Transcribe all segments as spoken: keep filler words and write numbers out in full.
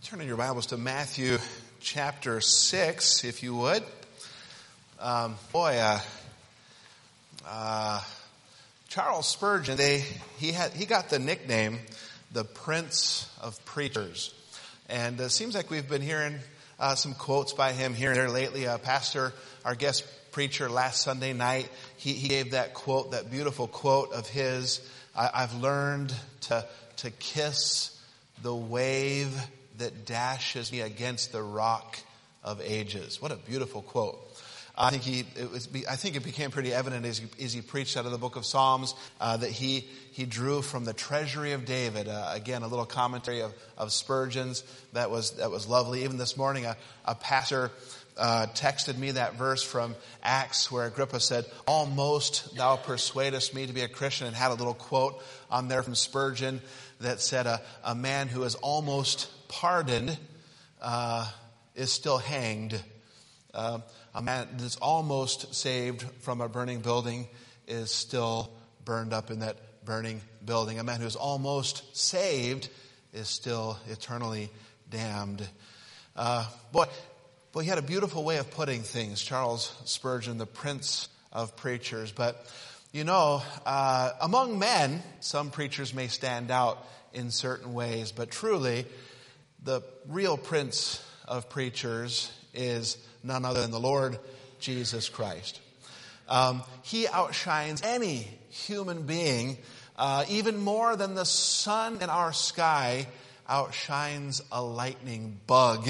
Turn in your Bibles to Matthew chapter six, if you would. Um, boy, uh, uh, Charles Spurgeon, they he had he got the nickname the Prince of Preachers, and it uh, seems like we've been hearing uh, some quotes by him here and there lately. Uh, Pastor, our guest preacher last Sunday night, he, he gave that quote, that beautiful quote of his. I, I've learned to to kiss the wave that dashes me against the rock of ages. What a beautiful quote. I think he, it was, I think it became pretty evident as he, as he preached out of the book of Psalms, uh, that he, he drew from the treasury of David. Uh, again, a little commentary of, of Spurgeon's that was, that was lovely. Even this morning, a, a pastor, uh, texted me that verse from Acts where Agrippa said, "Almost thou persuadest me to be a Christian," and had a little quote on there from Spurgeon that said, a, a man who is almost pardoned uh, is still hanged. Uh, a man that's almost saved from a burning building is still burned up in that burning building. A man who is almost saved is still eternally damned. Uh, boy, boy, he had a beautiful way of putting things, Charles Spurgeon, the Prince of Preachers. But, you know, uh, among men, some preachers may stand out in certain ways, but truly, the real Prince of Preachers is none other than the Lord Jesus Christ. Um, he outshines any human being, uh, even more than the sun in our sky outshines a lightning bug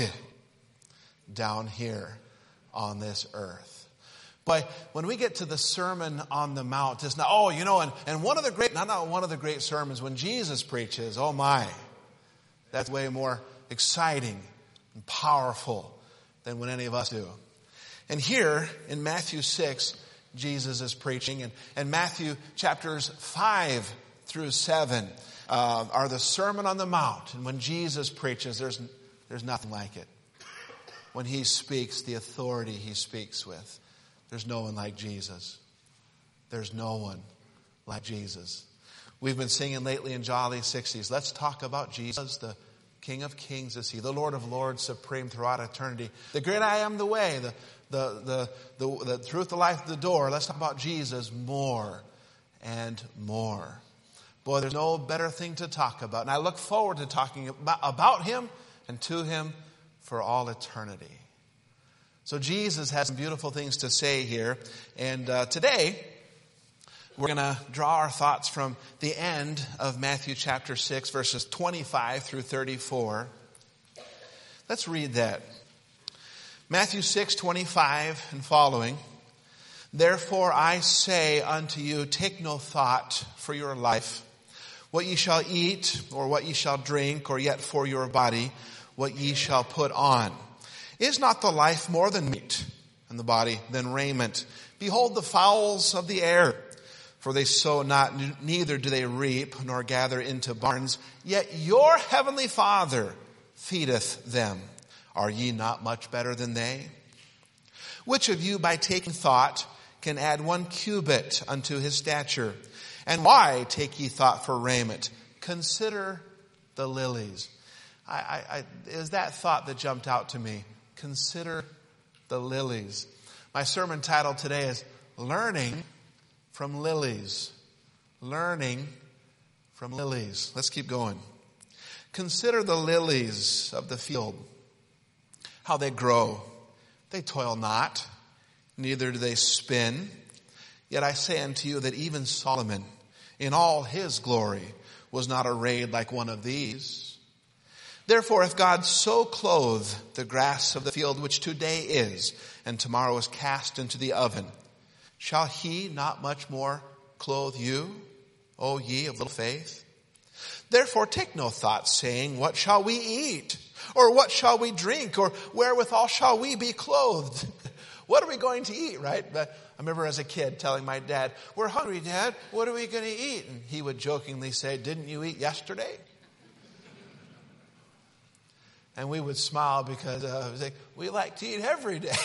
down here on this earth. But when we get to the Sermon on the Mount, it's not, oh, you know, and, and one of the great, not, not one of the great sermons, when Jesus preaches, oh my, that's way more exciting and powerful than when any of us do. And here in Matthew six, Jesus is preaching, and, and Matthew chapters five through seven uh, are the Sermon on the Mount. And when Jesus preaches, there's there's nothing like it. When he speaks, the authority he speaks with, there's no one like Jesus. There's no one like Jesus. We've been singing lately in Jolly sixties, let's talk about Jesus, the King of Kings is he, the Lord of Lords, supreme throughout eternity. The great I am, the way, the, the, the, the, the truth, the life, the door. Let's talk about Jesus more and more. Boy, there's no better thing to talk about. And I look forward to talking about, about him and to him for all eternity. So Jesus has some beautiful things to say here. And uh, today, we're going to draw our thoughts from the end of Matthew chapter six, verses twenty-five through thirty-four. Let's read that. Matthew six, twenty-five and following. "Therefore I say unto you, take no thought for your life, what ye shall eat, or what ye shall drink, or yet for your body, what ye shall put on. Is not the life more than meat, and the body than raiment? Behold the fowls of the air, for they sow not, neither do they reap, nor gather into barns, yet your heavenly Father feedeth them. Are ye not much better than they? Which of you by taking thought can add one cubit unto his stature? And why take ye thought for raiment? Consider the lilies." I, I, I, it was that thought that jumped out to me. Consider the lilies. My sermon title today is Learning from Lilies. Learning from lilies. Let's keep going. "Consider the lilies of the field, how they grow. They toil not, neither do they spin. Yet I say unto you that even Solomon, in all his glory, was not arrayed like one of these. Therefore, if God so clothe the grass of the field, which today is, and tomorrow is cast into the oven, shall he not much more clothe you, O ye of little faith? Therefore take no thought, saying, what shall we eat? Or what shall we drink? Or wherewithal shall we be clothed?" What are we going to eat, right? But I remember as a kid telling my dad, "We're hungry, Dad. What are we going to eat?" And he would jokingly say, "Didn't you eat yesterday?" And we would smile because uh, it was like, we like to eat every day.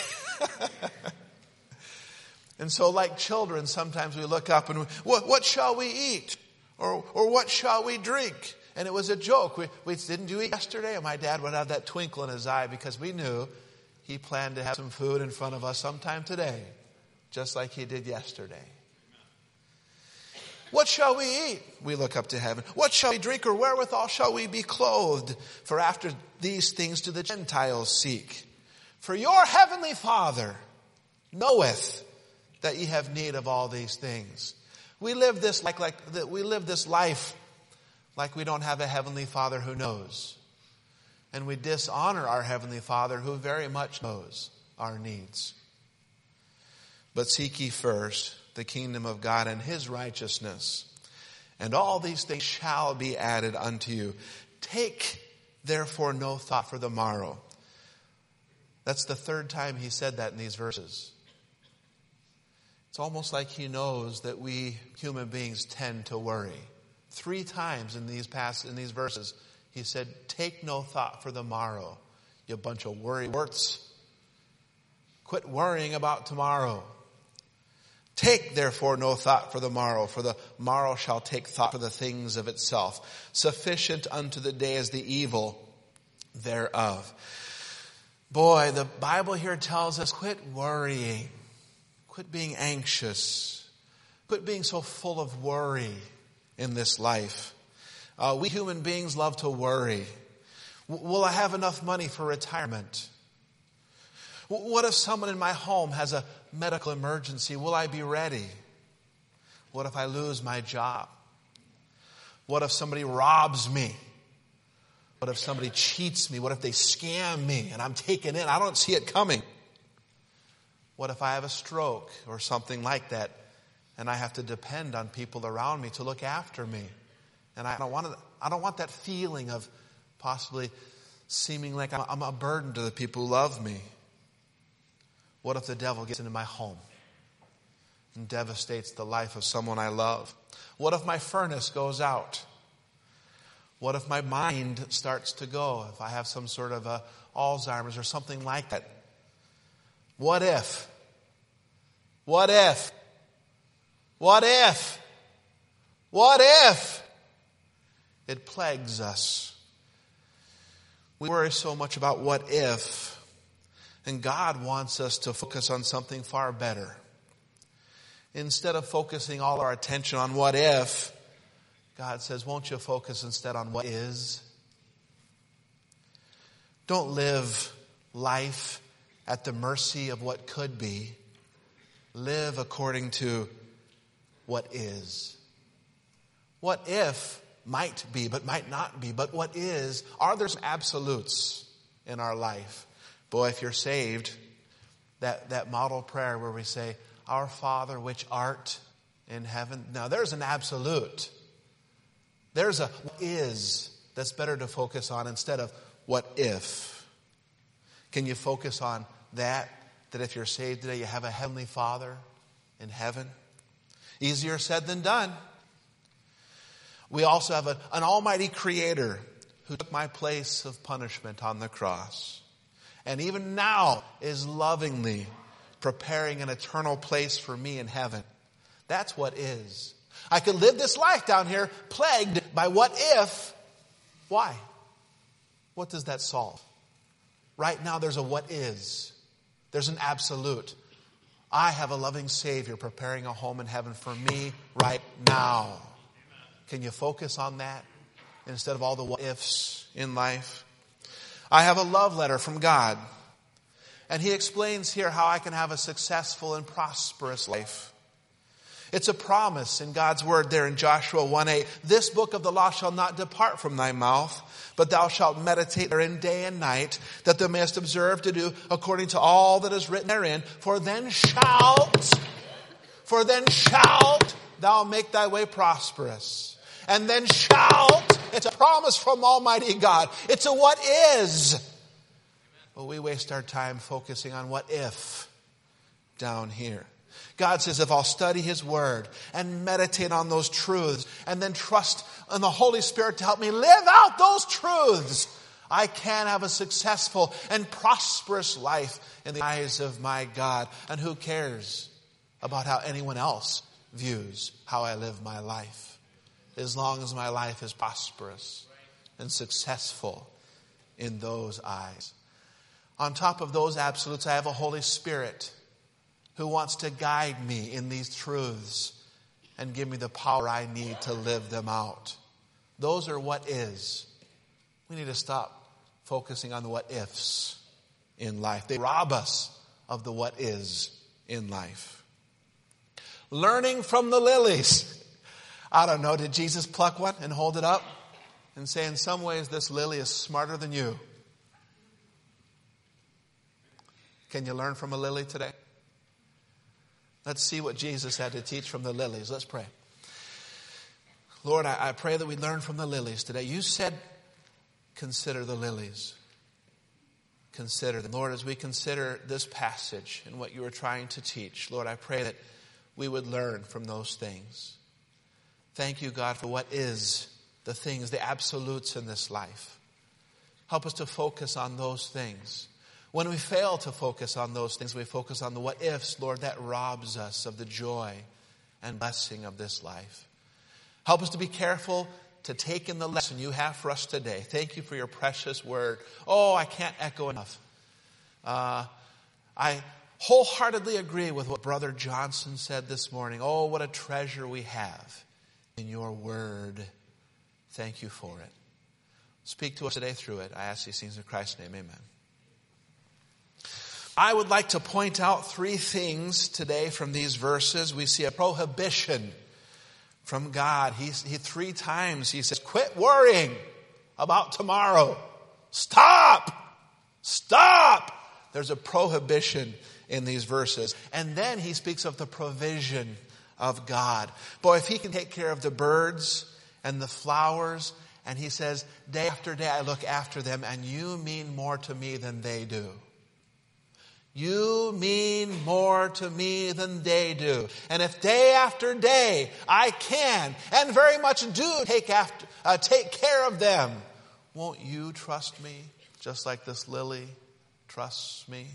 And so like children, sometimes we look up and we, what, what shall we eat? Or, or what shall we drink? And it was a joke. We, we didn't you eat yesterday? And my dad would have that twinkle in his eye because we knew he planned to have some food in front of us sometime today, just like he did yesterday. What shall we eat? We look up to heaven. What shall we drink, or wherewithal shall we be clothed? For after these things do the Gentiles seek. For your heavenly Father knoweth that ye have need of all these things. We live this like like we live this life like we don't have a heavenly Father who knows. And we dishonor our heavenly Father who very much knows our needs. But seek ye first the kingdom of God and his righteousness, and all these things shall be added unto you. Take therefore no thought for the morrow. That's the third time he said that in these verses. It's almost like he knows that we human beings tend to worry. Three times in these past, in these verses, he said, take no thought for the morrow, you bunch of worrywarts. Quit worrying about tomorrow. Take therefore no thought for the morrow, for the morrow shall take thought for the things of itself. Sufficient unto the day is the evil thereof. Boy, the Bible here tells us, quit worrying. Quit being anxious. Quit being so full of worry in this life. Uh, we human beings love to worry. W- will I have enough money for retirement? W- what if someone in my home has a medical emergency? Will I be ready? What if I lose my job? What if somebody robs me? What if somebody cheats me? What if they scam me and I'm taken in? I don't see it coming. What if I have a stroke or something like that and I have to depend on people around me to look after me? And I don't want to, I don't want that feeling of possibly seeming like I'm, I'm a burden to the people who love me. What if the devil gets into my home and devastates the life of someone I love? What if my furnace goes out? What if my mind starts to go? If I have some sort of a Alzheimer's or something like that? What if? What if? What if? What if? It plagues us. We worry so much about what if, and God wants us to focus on something far better. Instead of focusing all our attention on what if, God says, won't you focus instead on what is? Don't live life at the mercy of what could be. Live according to what is. What if might be, but might not be. But what is, are there some absolutes in our life? Boy, if you're saved, that, that model prayer where we say, Our Father which art in heaven. Now there's an absolute. There's a what is that's better to focus on instead of what if. Can you focus on that? That if you're saved today, you have a heavenly Father in heaven? Easier said than done. We also have a, an almighty Creator who took my place of punishment on the cross. And even now is lovingly preparing an eternal place for me in heaven. That's what is. I could live this life down here plagued by what if. Why? What does that solve? Right now there's a what is. There's an absolute. I have a loving Savior preparing a home in heaven for me right now. Can you focus on that instead of all the what ifs in life? I have a love letter from God. And He explains here how I can have a successful and prosperous life. It's a promise in God's word there in Joshua one eight. This book of the law shall not depart from thy mouth, but thou shalt meditate therein day and night, that thou mayest observe to do according to all that is written therein. For then shalt, for then shalt thou make thy way prosperous. And then shalt, it's a promise from Almighty God. It's a what is. But we waste our time focusing on what if down here. God says, if I'll study His Word and meditate on those truths and then trust in the Holy Spirit to help me live out those truths, I can have a successful and prosperous life in the eyes of my God. And who cares about how anyone else views how I live my life? as long as my life is prosperous and successful in those eyes. On top of those absolutes, I have a Holy Spirit who wants to guide me in these truths and give me the power I need to live them out. Those are what is. We need to stop focusing on the what ifs in life. They rob us of the what is in life. Learning from the lilies. I don't know, did Jesus pluck one and hold it up and say, in some ways this lily is smarter than you? Can you learn from a lily today? Let's see what Jesus had to teach from the lilies. Let's pray. Lord, I, I pray that we learn from the lilies today. You said, consider the lilies. Consider them. Lord, as we consider this passage and what you were trying to teach, Lord, I pray that we would learn from those things. Thank you, God, for what is the things, the absolutes in this life. Help us to focus on those things. When we fail to focus on those things, we focus on the what ifs, Lord, that robs us of the joy and blessing of this life. Help us to be careful to take in the lesson you have for us today. Thank you for your precious word. Oh, I can't echo enough. Uh, I wholeheartedly agree with what Brother Johnson said this morning. Oh, what a treasure we have in your word. Thank you for it. Speak to us today through it. I ask these things in Christ's name. Amen. I would like to point out three things today from these verses. We see a prohibition from God. He, he three times he says, quit worrying about tomorrow. Stop! Stop! There's a prohibition in these verses. And then he speaks of the provision of God. Boy, if he can take care of the birds and the flowers, and he says, day after day I look after them, and you mean more to me than they do. You mean more to me than they do. And if day after day I can and very much do take after, uh, take care of them, won't you trust me just like this lily trusts me?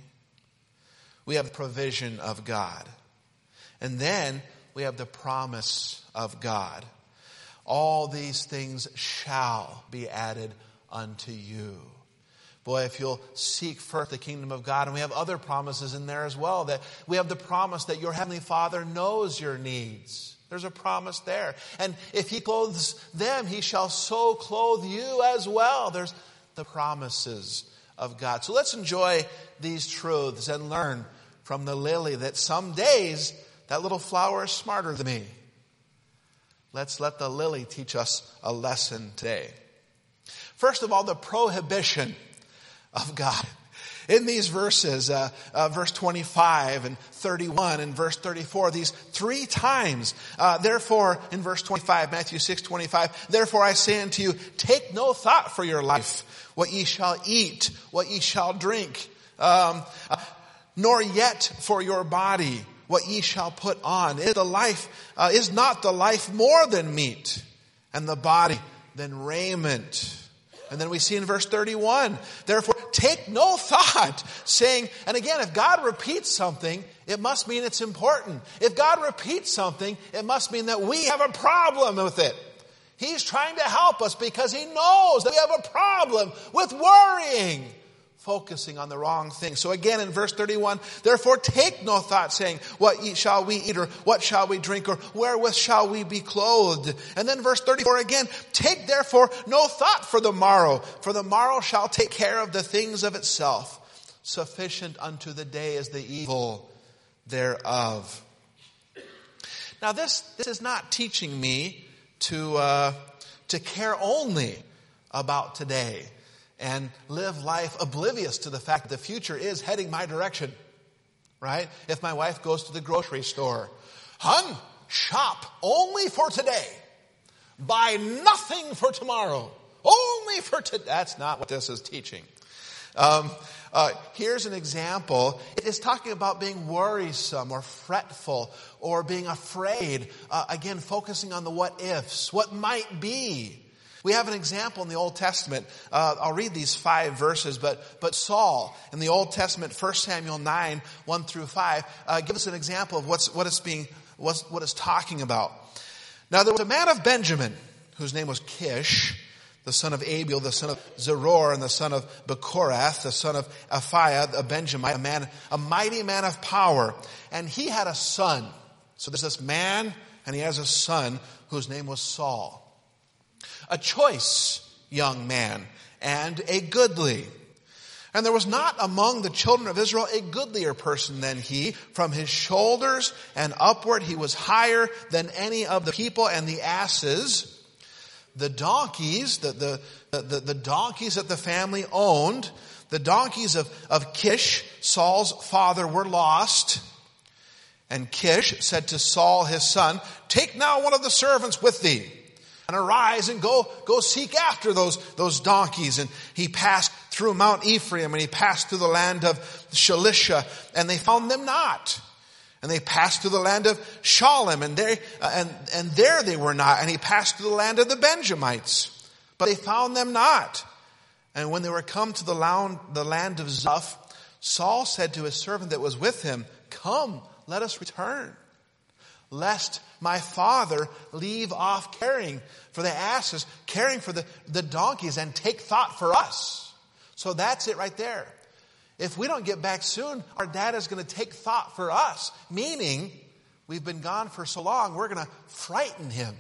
We have the provision of God. And then we have the promise of God. All these things shall be added unto you. Boy, if you'll seek first the kingdom of God, and we have other promises in there as well, that we have the promise that your heavenly Father knows your needs. There's a promise there. And if he clothes them, he shall so clothe you as well. There's the promises of God. So let's enjoy these truths and learn from the lily that some days that little flower is smarter than me. Let's let the lily teach us a lesson today. First of all, the prohibition of God. In these verses, uh, uh, verse twenty-five and thirty-one and verse thirty-four, these three times, uh, therefore, in verse twenty-five, Matthew six twenty-five, therefore I say unto you, take no thought for your life, what ye shall eat, what ye shall drink, um, uh, nor yet for your body, what ye shall put on. Is the life, uh, is not the life more than meat, and the body than raiment? And then we see in verse thirty-one, therefore take no thought, saying, and again, if God repeats something, it must mean it's important. If God repeats something, it must mean that we have a problem with it. He's trying to help us because he knows that we have a problem with worrying, focusing on the wrong thing. So again in verse thirty-one, therefore take no thought, saying, what shall we eat, or what shall we drink, or wherewith shall we be clothed? And then verse thirty-four again, take therefore no thought for the morrow, for the morrow shall take care of the things of itself. Sufficient unto the day is the evil thereof. Now this, this is not teaching me to, uh, to care only about today and live life oblivious to the fact that the future is heading my direction, right? If my wife goes to the grocery store, hun, shop only for today. Buy nothing for tomorrow. Only for today. That's not what this is teaching. Um, uh, here's an example. It is talking about being worrisome or fretful or being afraid. Uh, again, focusing on the what ifs, what might be. We have an example in the Old Testament. Uh, I'll read these five verses, but but Saul in the Old Testament, First Samuel nine, one through five, uh, gives us an example of what's what it's being what's, what it's talking about. Now there was a man of Benjamin, whose name was Kish, the son of Abiel, the son of Zeror, and the son of Bechorath, the son of Aphiah, a Benjamite, a man, a mighty man of power. And he had a son. So there's this man, and he has a son whose name was Saul. A choice young man, and a goodly. And there was not among the children of Israel a goodlier person than he. From his shoulders and upward he was higher than any of the people, and the asses, the donkeys, the, the, the, the donkeys that the family owned, the donkeys of, of Kish, Saul's father, were lost. And Kish said to Saul his son, "Take now one of the servants with thee, and arise and go, go seek after those, those donkeys." And he passed through Mount Ephraim, and he passed through the land of Shalisha, and they found them not. And they passed through the land of Shalem, and there, uh, and, and there they were not. And he passed through the land of the Benjamites, but they found them not. And when they were come to the land, the land of Zuph, Saul said to his servant that was with him, "Come, let us return, lest my father leave off caring for the asses, caring for the, the donkeys, and take thought for us." So that's it right there. If we don't get back soon, our dad is going to take thought for us. Meaning, we've been gone for so long, we're going to frighten him.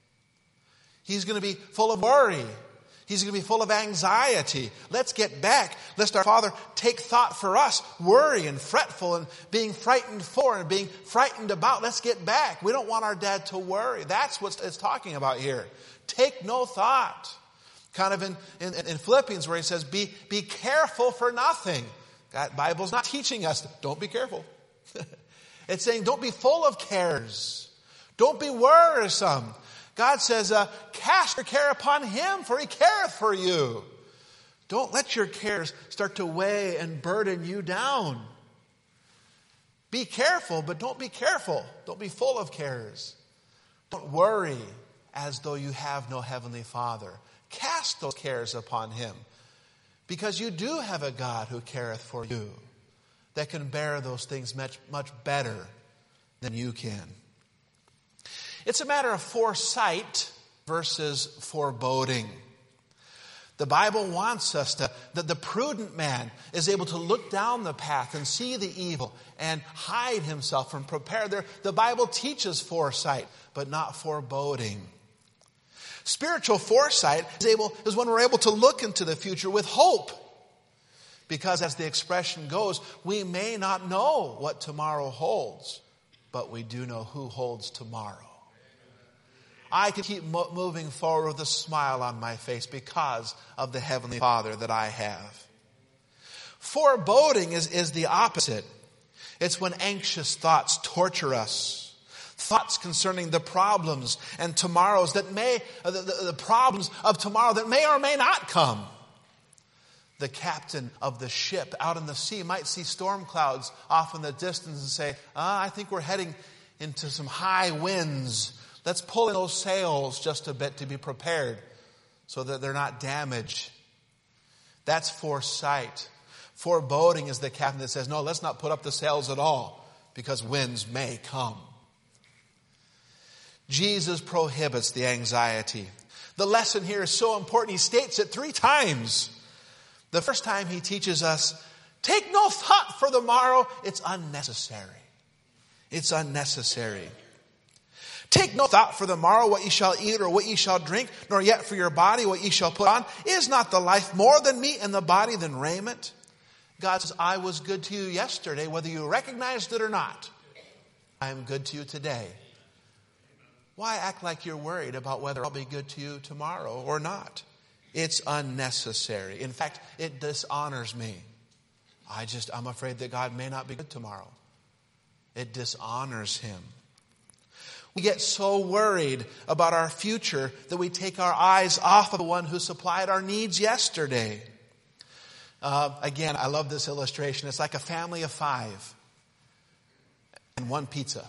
He's going to be full of worry. He's going to be full of anxiety. Let's get back. Lest our father take thought for us, worry and fretful and being frightened for and being frightened about. Let's get back. We don't want our dad to worry. That's what it's talking about here. Take no thought. Kind of in, in, in Philippians where he says, be, be careful for nothing. That Bible's not teaching us, don't be careful. It's saying don't be full of cares. Don't be worrisome. God says, uh, cast your care upon him, for he careth for you. Don't let your cares start to weigh and burden you down. Be careful, but don't be careful. Don't be full of cares. Don't worry as though you have no heavenly Father. Cast those cares upon him, because you do have a God who careth for you, that can bear those things much, much better than you can. It's a matter of foresight versus foreboding. The Bible wants us to, that the prudent man is able to look down the path and see the evil and hide himself and prepare there. The Bible teaches foresight, but not foreboding. Spiritual foresight is able is when we're able to look into the future with hope. Because as the expression goes, we may not know what tomorrow holds, but we do know who holds tomorrow. I can keep mo- moving forward with a smile on my face because of the Heavenly Father that I have. Foreboding is, is the opposite. It's when anxious thoughts torture us. Thoughts concerning the problems and tomorrows that may, uh, the, the, the problems of tomorrow that may or may not come. The captain of the ship out in the sea might see storm clouds off in the distance and say, ah, I think we're heading into some high winds. Let's pull in those sails just a bit to be prepared so that they're not damaged. That's foresight. Foreboding is the captain that says, no, let's not put up the sails at all because winds may come. Jesus prohibits the anxiety. The lesson here is so important. He states it three times. The first time he teaches us, take no thought for the morrow. It's unnecessary. It's unnecessary. Take no thought for the morrow, what ye shall eat or what ye shall drink, nor yet for your body what ye shall put on. Is not the life more than meat and the body than raiment? God says, I was good to you yesterday, whether you recognized it or not. I am good to you today. Why act like you're worried about whether I'll be good to you tomorrow or not? It's unnecessary. In fact, it dishonors me. I just, I'm afraid that God may not be good tomorrow. It dishonors him. We get so worried about our future that we take our eyes off of the one who supplied our needs yesterday. Uh, again, I love this illustration. It's like a family of five and one pizza.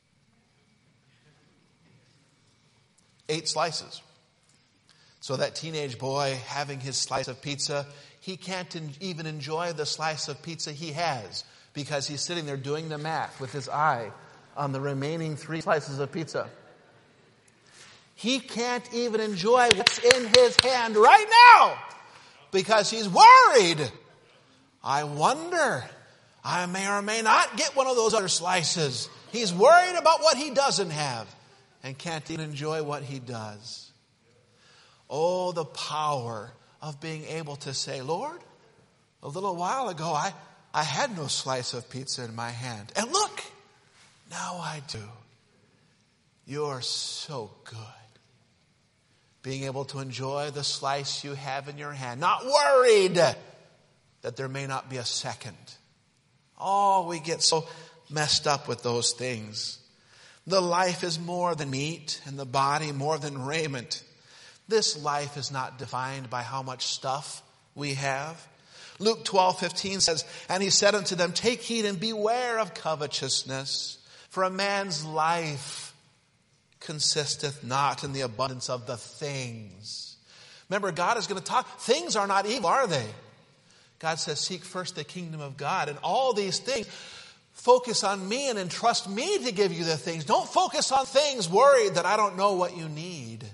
Eight slices. So that teenage boy having his slice of pizza, he can't in, even enjoy the slice of pizza he has because he's sitting there doing the math with his eye on the remaining three slices of pizza. He can't even enjoy what's in his hand right now because he's worried. I wonder, I may or may not get one of those other slices. He's worried about what he doesn't have and can't even enjoy what he does. Oh, the power of being able to say, Lord, a little while ago I, I had no slice of pizza in my hand. And look, now I do. You're so good. Being able to enjoy the slice you have in your hand. Not worried that there may not be a second. Oh, we get so messed up with those things. The life is more than meat and the body more than raiment. This life is not defined by how much stuff we have. Luke twelve fifteen says, and he said unto them, take heed and beware of covetousness, for a man's life consisteth not in the abundance of the things. Remember, God is going to talk. Things are not evil, are they? God says, seek first the kingdom of God. And all these things, focus on me and entrust me to give you the things. Don't focus on things worried that I don't know what you need.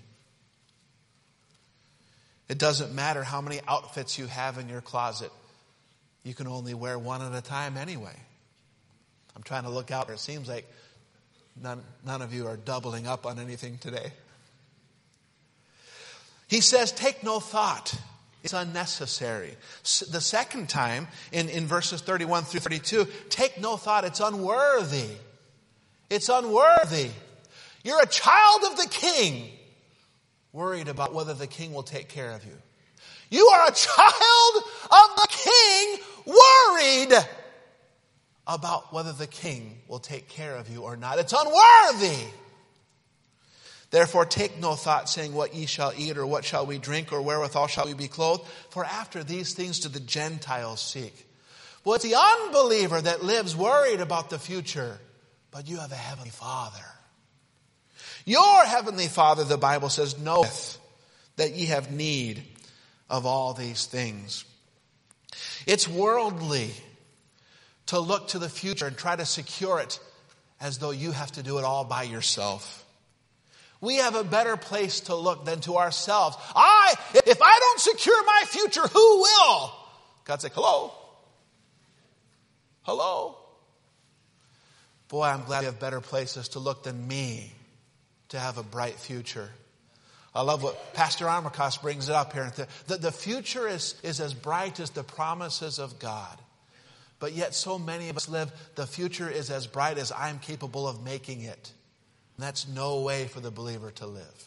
It doesn't matter how many outfits you have in your closet. You can only wear one at a time anyway. I'm trying to look out there. It seems like none, none of you are doubling up on anything today. He says, take no thought. It's unnecessary. The second time, in, in verses thirty-one through thirty-two, take no thought. It's unworthy. It's unworthy. You're a child of the King, worried about whether the King will take care of you. You are a child of the King, worried about whether the King will take care of you or not. It's unworthy. Therefore take no thought, saying, what ye shall eat, or what shall we drink, or wherewithal shall we be clothed? For after these things do the Gentiles seek. Well, it's the unbeliever that lives worried about the future. But you have a heavenly Father. Your heavenly Father, the Bible says, knoweth that ye have need of all these things. It's worldly to look to the future and try to secure it as though you have to do it all by yourself. We have a better place to look than to ourselves. I, if I don't secure my future, who will? God's like, hello? Hello? Boy, I'm glad we have better places to look than me to have a bright future. I love what Pastor Armacost brings it up here. The, the, the future is, is as bright as the promises of God. But yet so many of us live, the future is as bright as I'm capable of making it. And that's no way for the believer to live.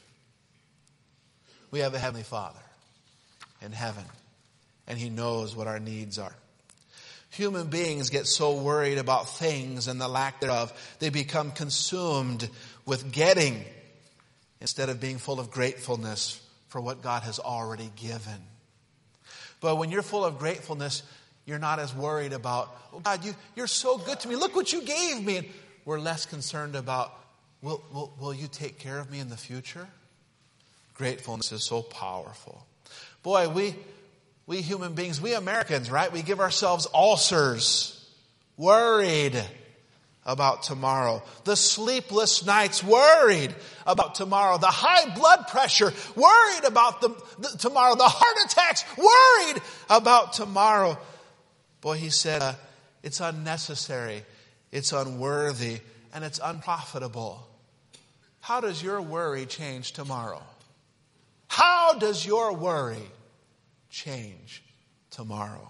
We have a Heavenly Father in heaven, and He knows what our needs are. Human beings get so worried about things and the lack thereof, they become consumed with getting instead of being full of gratefulness for what God has already given. But when you're full of gratefulness, you're not as worried about, oh God, you, you're so good to me. Look what you gave me. And we're less concerned about, Will, will, will you take care of me in the future? Gratefulness is so powerful. Boy, we, we human beings, we Americans, right? We give ourselves ulcers, worried about tomorrow. The sleepless nights, worried about tomorrow. The high blood pressure, worried about the, the tomorrow. The heart attacks, worried about tomorrow. Boy, he said, uh, it's unnecessary, it's unworthy, and it's unprofitable. How does your worry change tomorrow? How does your worry change tomorrow?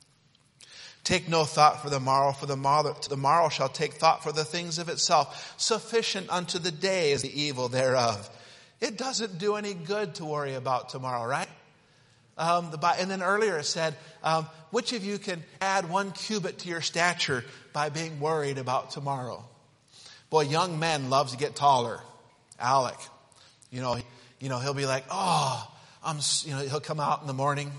Take no thought for the morrow, for the morrow, the morrow shall take thought for the things of itself. Sufficient unto the day is the evil thereof. It doesn't do any good to worry about tomorrow, right? Um, the, and then earlier it said, um, which of you can add one cubit to your stature by being worried about tomorrow? Boy, young men love to get taller. Alec, you know, you know, he'll be like, oh, I'm, you know, he'll come out in the morning,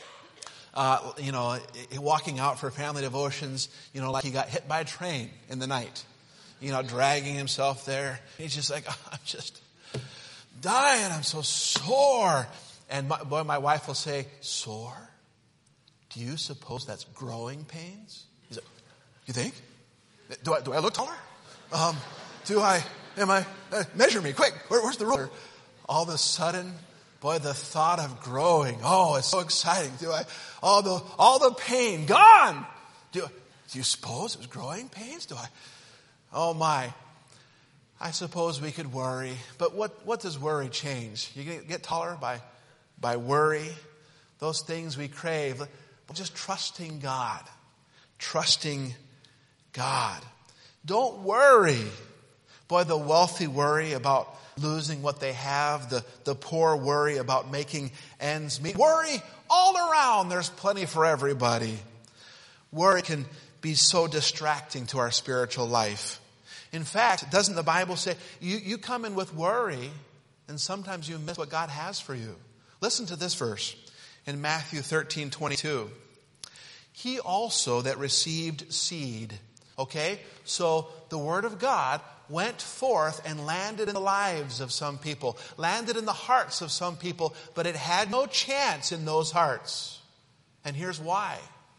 uh, you know, walking out for family devotions, you know, like he got hit by a train in the night, you know, dragging himself there. He's just like, oh, I'm just dying. I'm so sore. And my, boy, my wife will say, sore? Do you suppose that's growing pains? He's like, you think? Do I, do I look taller? Um, do I, am I, uh, measure me quick. Where, where's the ruler? all of a sudden, boy, the thought of growing, oh, it's so exciting. Do I, all the, all the pain, gone. Do, do you suppose it was growing pains? Do I, oh my. I suppose we could worry, but what, what does worry change? You get, get taller by, by worry, those things we crave. Just trusting God, trusting God. Don't worry. Boy, the wealthy worry about losing what they have. The, the poor worry about making ends meet. Worry all around. There's plenty for everybody. Worry can be so distracting to our spiritual life. In fact, doesn't the Bible say, you, you come in with worry, and sometimes you miss what God has for you. Listen to this verse in Matthew thirteen twenty-two. He also that received seed. Okay, so the word of God went forth and landed in the lives of some people, landed in the hearts of some people, but it had no chance in those hearts. And here's why.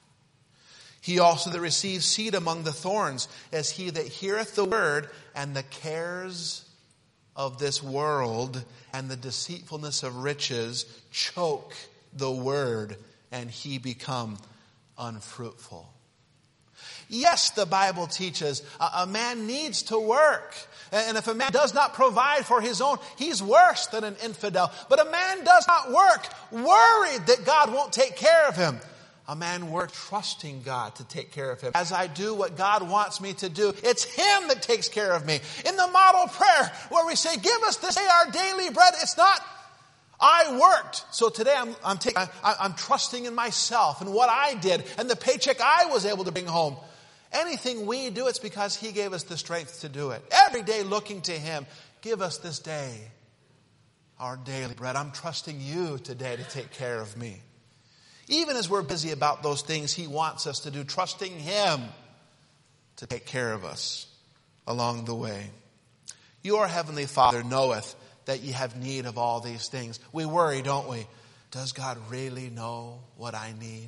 He also that receives seed among the thorns, as he that heareth the word, and the cares of this world and the deceitfulness of riches choke the word, and he become unfruitful. Yes, the Bible teaches a, a man needs to work. And if a man does not provide for his own, he's worse than an infidel. But a man does not work, worried that God won't take care of him. A man works trusting God to take care of him. As I do what God wants me to do, it's him that takes care of me. In the model prayer where we say, give us this day our daily bread, it's not, I worked. So today I'm, I'm, taking, I, I'm trusting in myself and what I did and the paycheck I was able to bring home. Anything we do, it's because he gave us the strength to do it. Every day looking to him, give us this day our daily bread. I'm trusting you today to take care of me. Even as we're busy about those things he wants us to do, trusting him to take care of us along the way. Your heavenly Father knoweth that ye have need of all these things. We worry, don't we? Does God really know what I need?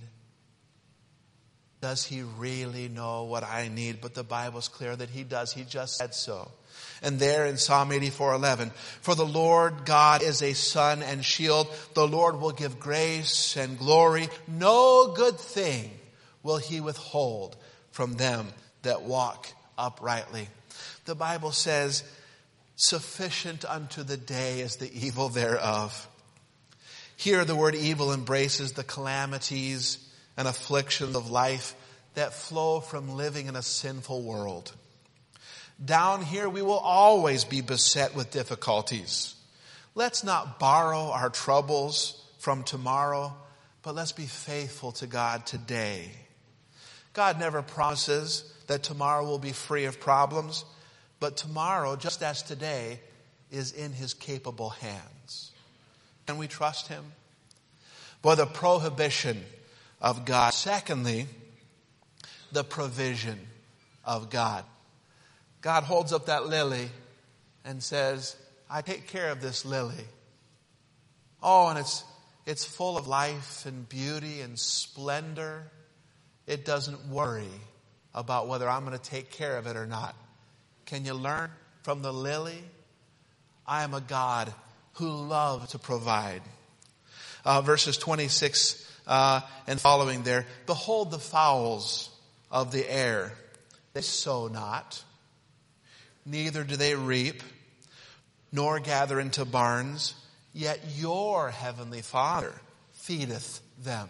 Does he really know what I need? But the Bible's clear that he does. He just said so. And there in Psalm eighty-four eleven, for the Lord God is a sun and shield. The Lord will give grace and glory. No good thing will he withhold from them that walk uprightly. The Bible says, sufficient unto the day is the evil thereof. Here the word evil embraces the calamities and afflictions of life that flow from living in a sinful world. Down here we will always be beset with difficulties. Let's not borrow our troubles from tomorrow, but let's be faithful to God today. God never promises that tomorrow will be free of problems, but tomorrow, just as today, is in his capable hands. Can we trust him? Boy, the prohibition of God. Secondly, the provision of God. God holds up that lily and says, I take care of this lily. Oh, and it's it's full of life and beauty and splendor. It doesn't worry about whether I'm going to take care of it or not. Can you learn from the lily? I am a God who loves to provide. Uh, verses twenty-six uh, and following there. Behold the fowls of the air. They sow not, neither do they reap, nor gather into barns, yet your heavenly Father feedeth them.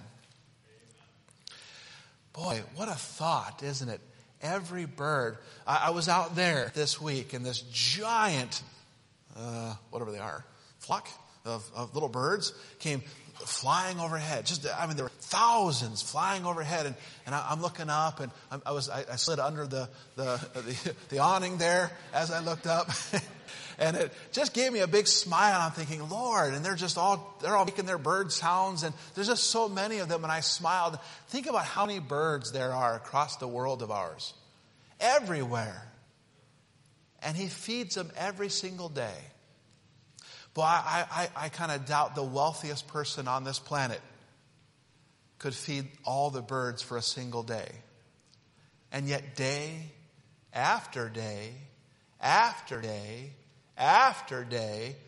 Boy, what a thought, isn't it? Every bird. I, I was out there this week, and this giant, uh, whatever they are, flock of, of little birds came flying overhead. Just, I mean, there were thousands flying overhead, and, and I, I'm looking up, and I, I was, I, I slid under the, the, the, the awning there as I looked up, and it just gave me a big smile. I'm thinking, Lord, and they're just all, they're all making their bird sounds, and there's just so many of them, and I smiled. Think about how many birds there are across the world of ours. Everywhere. And he feeds them every single day. But I, I, I kind of doubt the wealthiest person on this planet could feed all the birds for a single day. And yet day after day, after day, after day,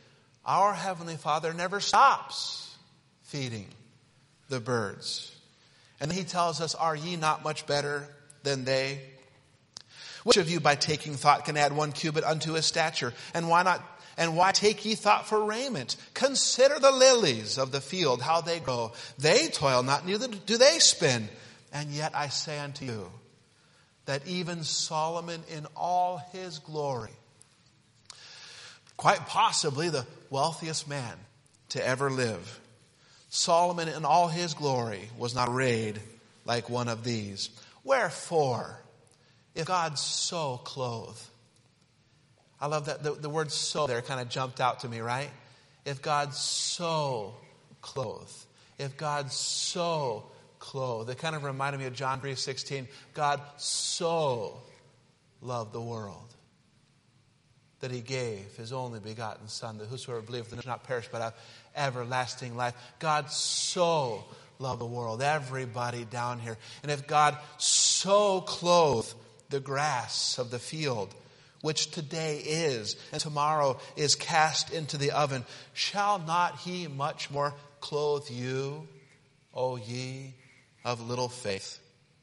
Our Heavenly Father never stops feeding the birds. And he tells us, are ye not much better than they? Which of you by taking thought can add one cubit unto his stature? And why not? And why take ye thought for raiment? Consider the lilies of the field, how they grow. They toil not, neither do they spin. And yet I say unto you, that even Solomon in all his glory, quite possibly the wealthiest man to ever live, Solomon in all his glory was not arrayed like one of these. Wherefore, if God so clothe, I love that the, the word so there kind of jumped out to me, right? If God so clothe, if God so clothe, it kind of reminded me of John three sixteen. God so loved the world that he gave his only begotten Son, that whosoever believeth in him shall not perish but have everlasting life. God so loved the world, everybody down here. And if God so clothe the grass of the field, which today is and tomorrow is cast into the oven, shall not he much more clothe you, O ye of little faith?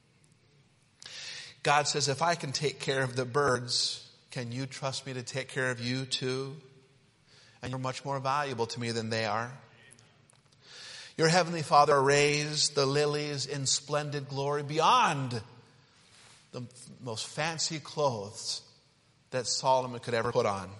God says, if I can take care of the birds, can you trust me to take care of you too? And you're much more valuable to me than they are. Your Heavenly Father arrays the lilies in splendid glory beyond the most fancy clothes that Solomon could ever put on.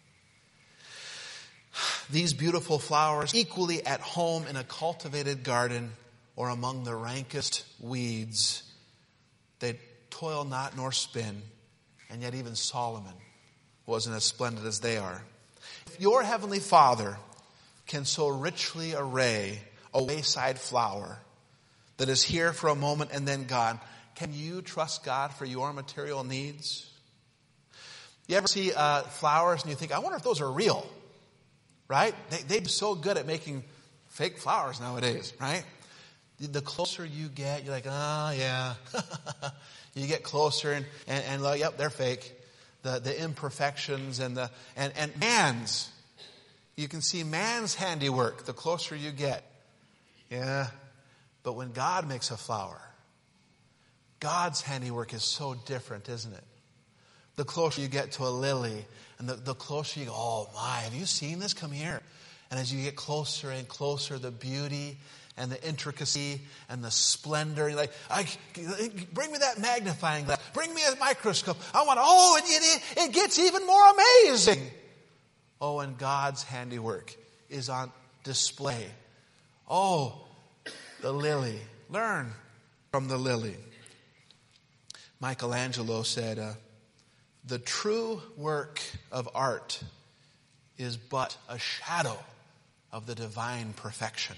These beautiful flowers, equally at home in a cultivated garden or among the rankest weeds, they toil not nor spin, and yet even Solomon wasn't as splendid as they are. If your Heavenly Father can so richly array a wayside flower that is here for a moment and then gone, can you trust God for your material needs? You ever see uh, flowers and you think, I wonder if those are real, right? They, they're so good at making fake flowers nowadays, right? The closer you get, you're like, oh, yeah. You get closer and, and, and like, yep, they're fake. The, the imperfections and the, and, and man's, you can see man's handiwork the closer you get. Yeah. But when God makes a flower, God's handiwork is so different, isn't it? The closer you get to a lily, and the, the closer you go, oh my, have you seen this? Come here. And as you get closer and closer, the beauty and the intricacy and the splendor, you're like, I, bring me that magnifying glass. Bring me a microscope. I want, oh, it, it, it gets even more amazing. Oh, and God's handiwork is on display. Oh, the lily. Learn from the lily. Michelangelo said, uh, the true work of art is but a shadow of the divine perfection.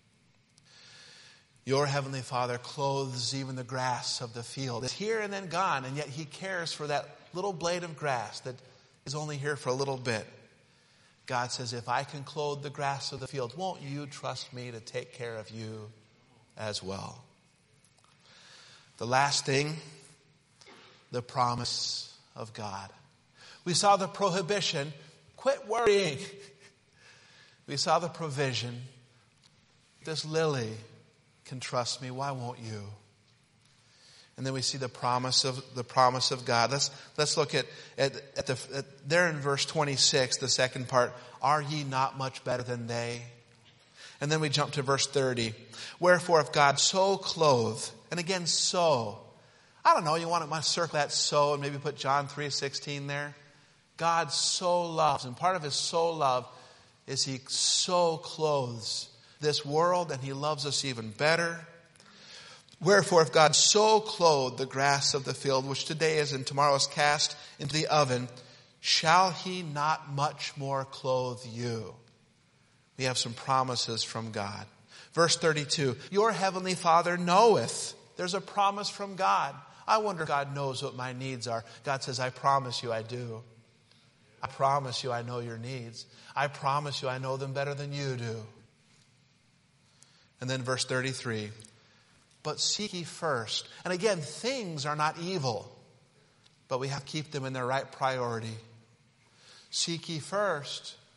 Your Heavenly Father clothes even the grass of the field. It's here and then gone, and yet he cares for that little blade of grass that is only here for a little bit. God says, if I can clothe the grass of the field, won't you trust me to take care of you as well? The last thing, the promise of God. We saw the prohibition, quit worrying. We saw the provision. This lily can trust me, why won't you? And then we see the promise of the promise of God. Let's let's look at at, at the at, there in verse twenty-six, the second part. Are ye not much better than they? And then we jump to verse thirty. Wherefore, if God so clothe, and again so, I don't know. You want to circle that so, and maybe put John three sixteen there. God so loves, and part of His so love is He so clothes this world, and He loves us even better. Wherefore, if God so clothe the grass of the field, which today is and tomorrow is cast into the oven, shall He not much more clothe you? We have some promises from God. Verse thirty-two, your Heavenly Father knoweth. There's a promise from God. I wonder if God knows what my needs are. God says, I promise you I do. I promise you I know your needs. I promise you I know them better than you do. And then verse thirty-three, but seek ye first. And again, things are not evil, but we have to keep them in their right priority. Seek ye first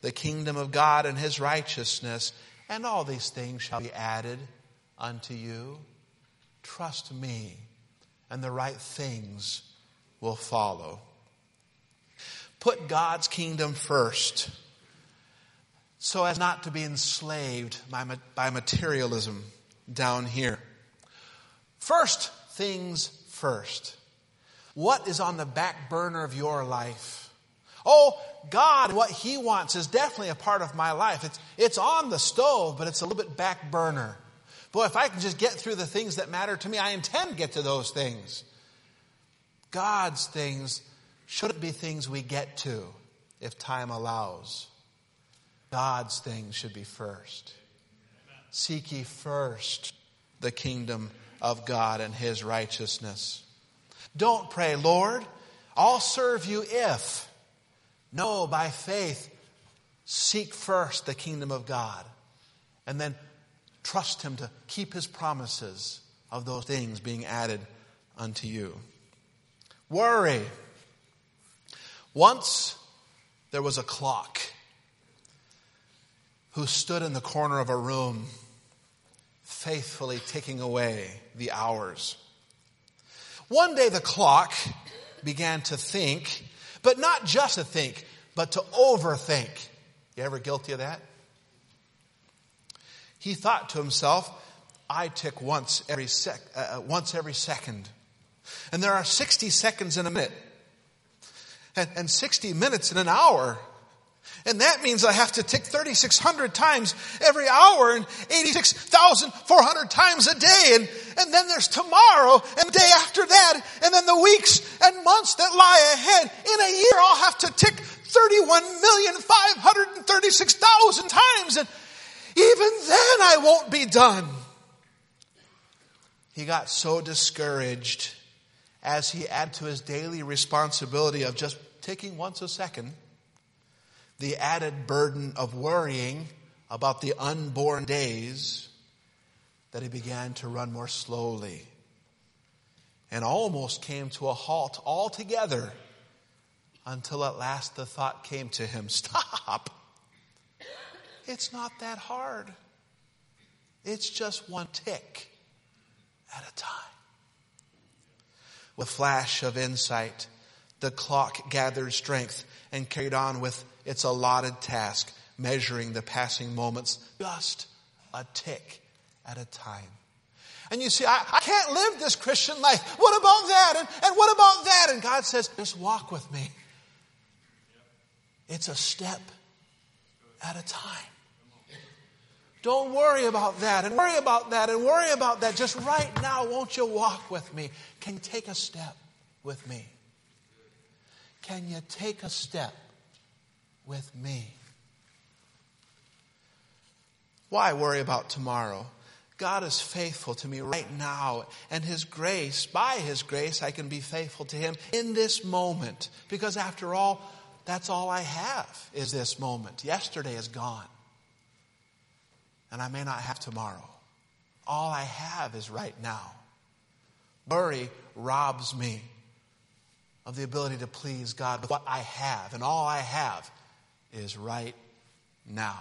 the kingdom of God and his righteousness, and all these things shall be added unto you. Trust me, and the right things will follow. Put God's kingdom first, so as not to be enslaved by, by materialism down here. First things first. What is on the back burner of your life? Oh, God, what he wants is definitely a part of my life. It's, it's on the stove, but it's a little bit back burner. Boy, if I can just get through the things that matter to me, I intend to get to those things. God's things shouldn't be things we get to if time allows. God's things should be first. Seek ye first the kingdom of God and his righteousness. Don't pray, Lord, I'll serve you if. No, by faith, seek first the kingdom of God. And then trust him to keep his promises of those things being added unto you. Worry. Once there was a clock who stood in the corner of a room, faithfully ticking away the hours. One day the clock began to think, but not just to think, but to overthink. You ever guilty of that? He thought to himself, I tick once every sec, uh, once every second. And there are sixty seconds in a minute. And, and sixty minutes in an hour. And that means I have to tick thirty-six hundred times every hour and eighty-six thousand four hundred times a day. And, and then there's tomorrow and the day after that. And then the weeks and months that lie ahead. In a year I'll have to tick thirty-one million five hundred thirty-six thousand times. And even then I won't be done. He got so discouraged as he added to his daily responsibility of just ticking once a second, the added burden of worrying about the unborn days, that he began to run more slowly and almost came to a halt altogether, until at last the thought came to him, stop. It's not that hard. It's just one tick at a time. With a flash of insight, the clock gathered strength and carried on with its allotted task, measuring the passing moments just a tick at a time. And you see, I, I can't live this Christian life. What about that? And, and what about that? And God says, just walk with me. It's a step at a time. Don't worry about that and worry about that and worry about that. Just right now, won't you walk with me? Can you take a step with me? Can you take a step with me? Why worry about tomorrow? God is faithful to me right now. And his grace, by his grace, I can be faithful to him in this moment. Because after all, that's all I have is this moment. Yesterday is gone. And I may not have tomorrow. All I have is right now. Worry robs me of the ability to please God with what I have. And all I have is right now.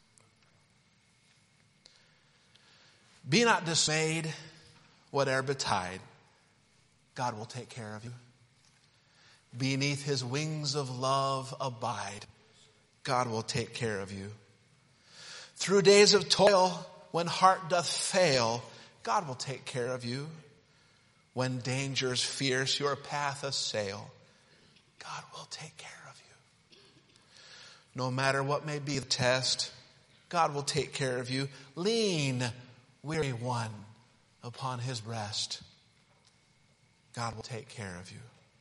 Be not dismayed, whatever betide. God will take care of you. Beneath his wings of love abide. God will take care of you. Through days of toil, when heart doth fail, God will take care of you. When dangers fierce your path assail, God will take care of you. No matter what may be the test, God will take care of you. Lean, weary one, upon his breast. God will take care of you.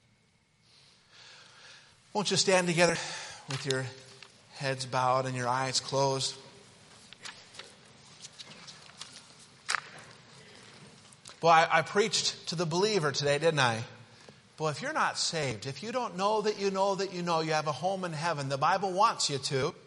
Won't you stand together with your heads bowed and your eyes closed? Boy, I, I preached to the believer today, didn't I? Boy, if you're not saved, if you don't know that you know that you know you have a home in heaven, the Bible wants you to.